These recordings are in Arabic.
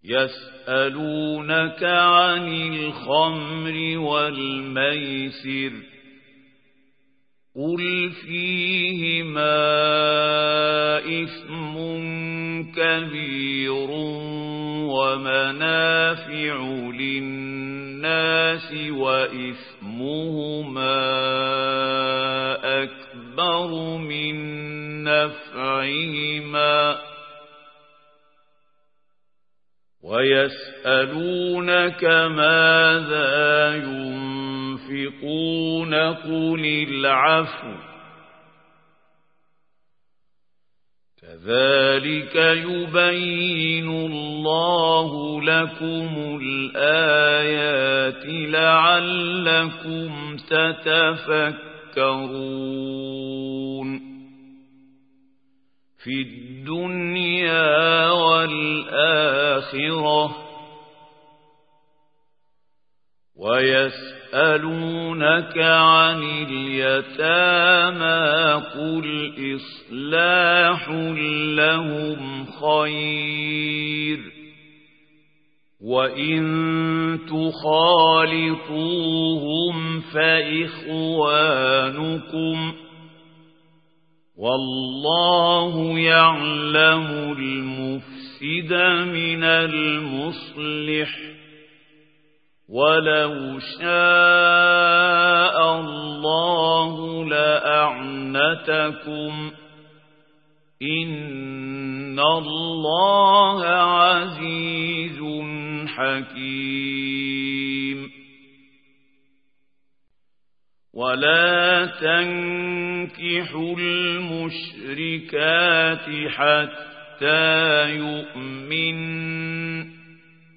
يسألونك عن الخمر والميسر قل فيهما إثم كبير ومنافع للناس وإثمهما أكبر من نفعهما ويسألونك ماذا ينفقون قل العفو كذلك يبين الله لكم الآيات لعلكم تتفكرون في الدنيا والآخرة ويسألونك عن اليتامى قل إصلاح لهم خير وإن تخالطوهم فإخوانكم والله يعلم المفسد من المصلح ولو شاء الله لأعنتكم إن الله عزيز حكيم ولا تنكحوا المشركات حتى يؤمنن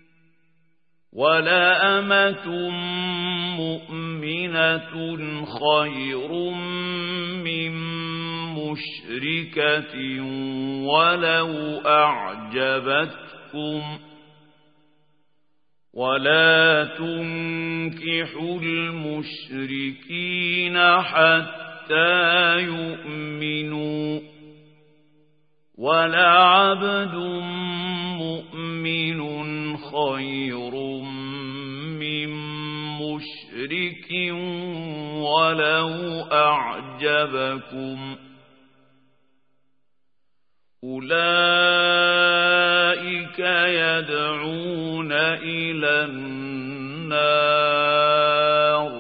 ولا أمة مؤمنة خير من مشركة ولو أعجبتكم ولا تنكحوا المشركين حتى يؤمنوا ولعبد مؤمن خير من مشرك ولو أعجبكم أولئك يدعون إلى النار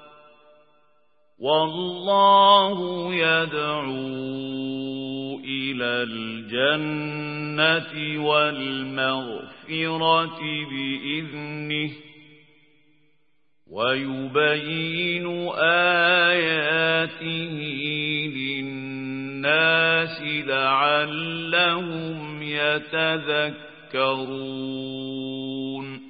والله يدعو إلى الجنة والمغفرة بإذنه ويبين آياته للناس لعلهم يتذكرون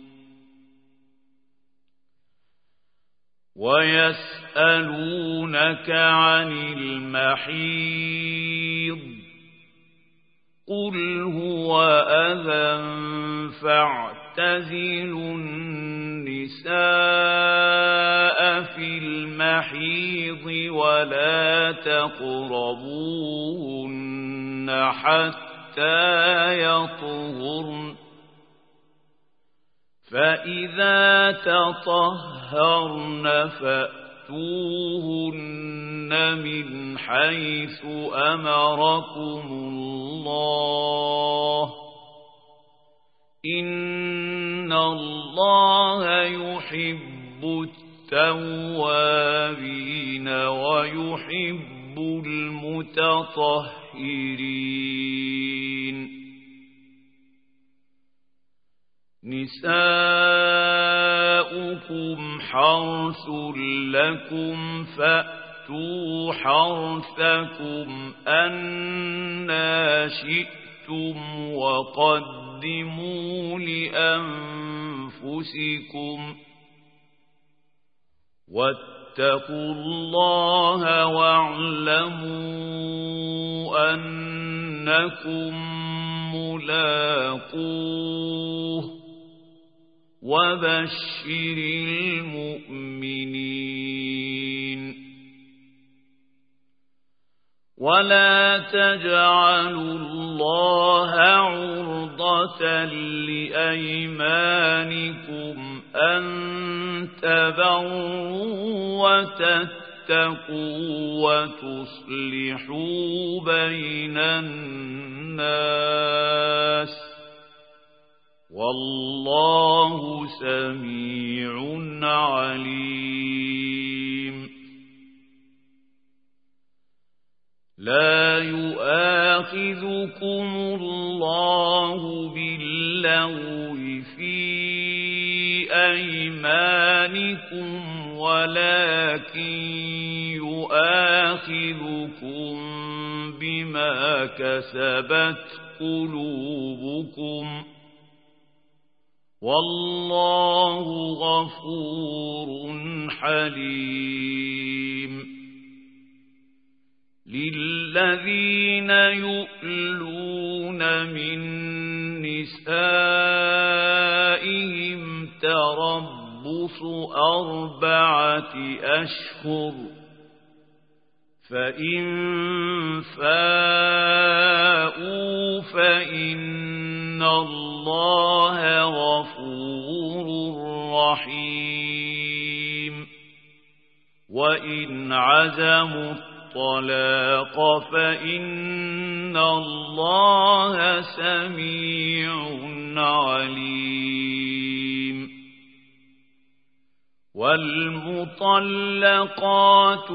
ويسألونك عن المحيض قل هو أذى فاعتزلوا النساء في المحيض ولا تقربوهن حتى يطهرن فإذا تطهرن فأتوهن من حيث أمركم الله إن الله يحب التوابين ويحب المتطهرين نساؤكم حرث لكم فأتوا حرثكم أنى شئتم وقدموا لأنفسكم واتقوا الله واعلموا أنكم ملاقوه وبشر المؤمنين ولا تجعلوا الله عرضة لأيمانكم أن تبروا وتتقوا وتصلحوا بين الناس والله سميع عليم. لا يؤاخذكم الله باللغو في أيمانكم ولكن يؤاخذكم بما كسبت قلوبكم والله غفور حليم. للذين يؤلون من نسائهم تربص 4 أشهر فإن فاءوا فإن الله غفور رحيم. وإن عزموا الطلاق فإن الله سميع عليم. والمطلقات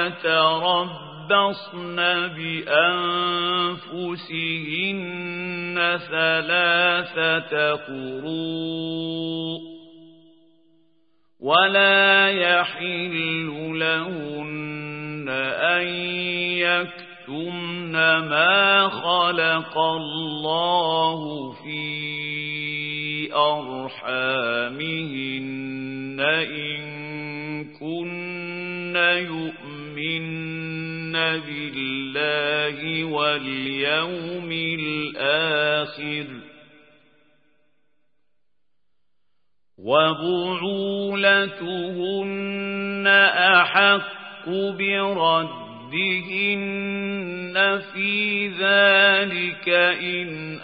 يتربصن بأنفسهن 3 قروء ولا يحل لهن أن يكتمن ما خلق الله في أرحامهن إن كن يؤمن بالله واليوم الآخر وبعولتهن أحق بردهن في ذلك إن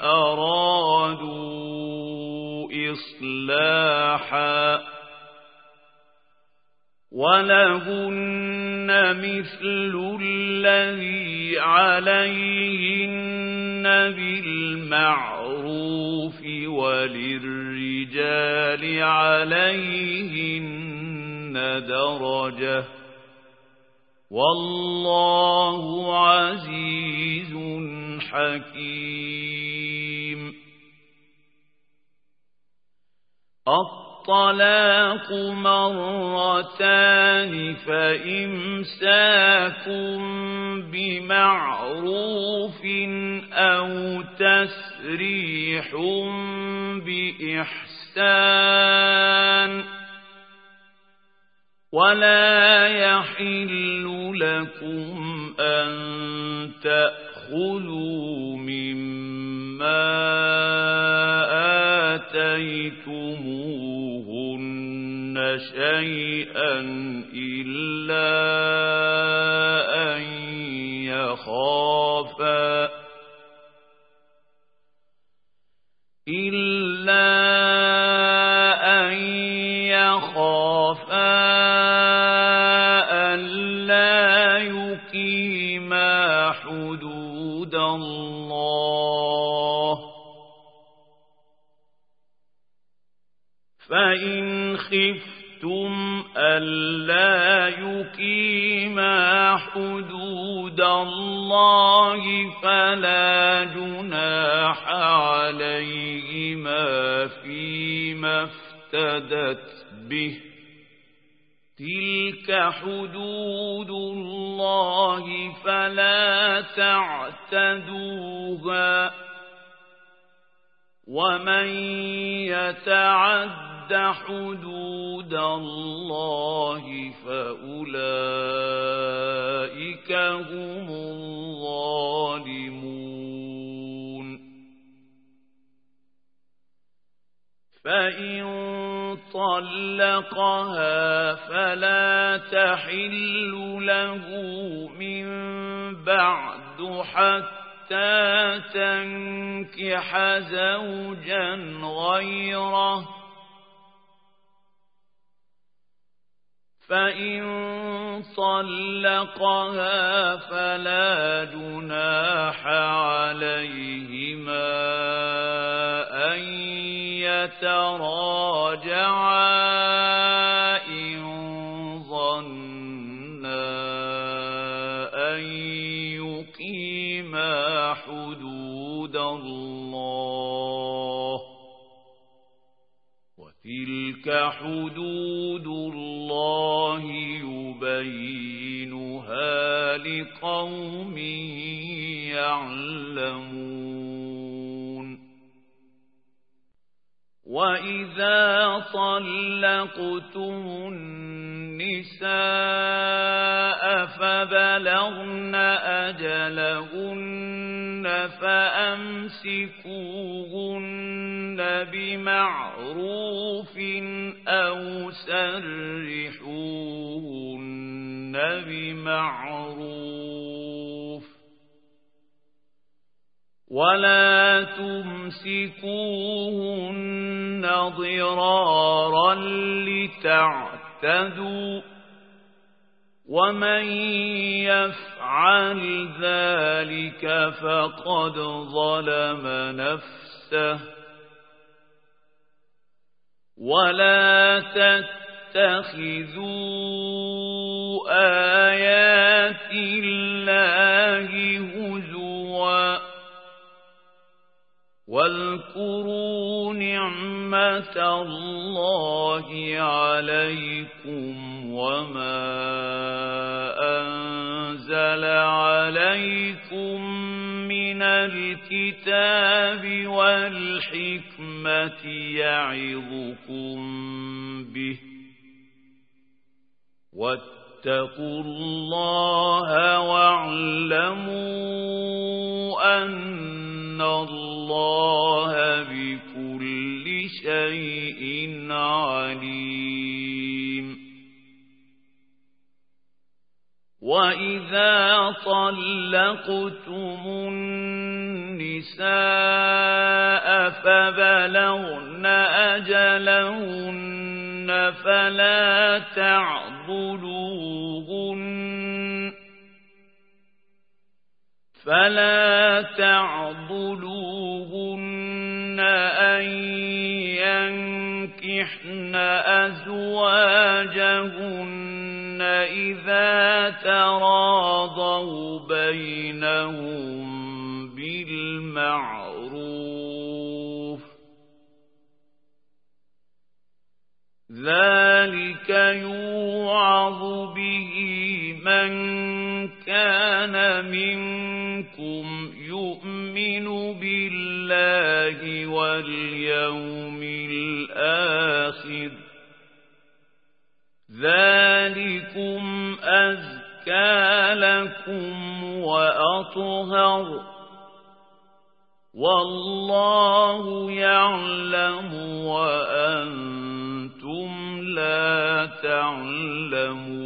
أرادوا إصلاحا ولهن مثل الذي عليهن بالمعروف وللرجال عليهن درجة والله عزيز حكيم. الطلاق مرتان فإمساك بمعروف أو تسريح بإحسان ولا يحل لكم أن تأخذوا مما آتيتموهن شيئا إلا أن يخافا ألا يقيما حدود الله فإن خفتم ألا يقيما حدود الله فلا جناح عليهما فيما افتدت به تلك حدود الله فلا تعتدوها ومن يتعد حدود الله فأولئك هم الظالمون. فإن طلقها فلا تحل له من بعد حتى تنكح زوجا غيره فإن طلقها فلا جناح عليهما أن يتراجعا إن ظنا أن يقيما حدود الله وتلك حدود الله يبينها لقوم يعلمون وإذا طلقتم النساء فبلغن أجلهن فأمسكوهن بمعروف أو سرحوهن بمعروف ولا تمسكوهن ضرارا لتعتدوا ومن يفعل ذلك فقد ظلم نفسه ولا تتخذوا آيات الله هزوا واذكروا نعمة الله عليكم وما أنزل عليكم من الكتاب والحكمة يعظكم به واتقوا الله واعلموا أن الله بكل شيء عليم وإذا طلقتم النساء فبلغن أجلهن فلا تعضلوهن أن ينكحن أزواجهن إذا تراضوا بينهم بالمعروف ذلك يوعظ به من كان منكم يؤمن بالله واليوم الآخر ذلكم أزكى لكم وأطهر والله يعلم وأنتم لا تعلمون